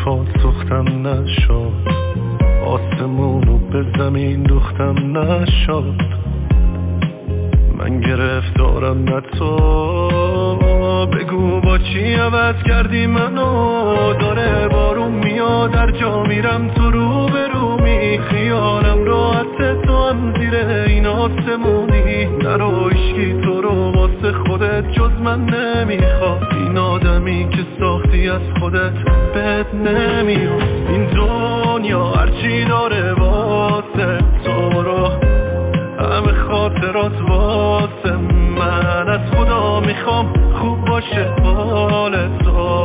حرفات سختم نشد، آسمونو به زمین دوختم نشد. من گرفتارم نه تو، بگو با چی عوض کردی منو. داره بارون میاد در جا میرم تو رو به رو می، خیالم راحت تو هم زیر این آسمونی. نرو عشقی تو رو واسه خودت جز من نمیخواد، این آدمی که ساختی از خودت بد نمیاد. این دنیا هرچی داره واسه تو رو، همه خاطرات واسه من. از خدا میخوام خوب باشه حال تو،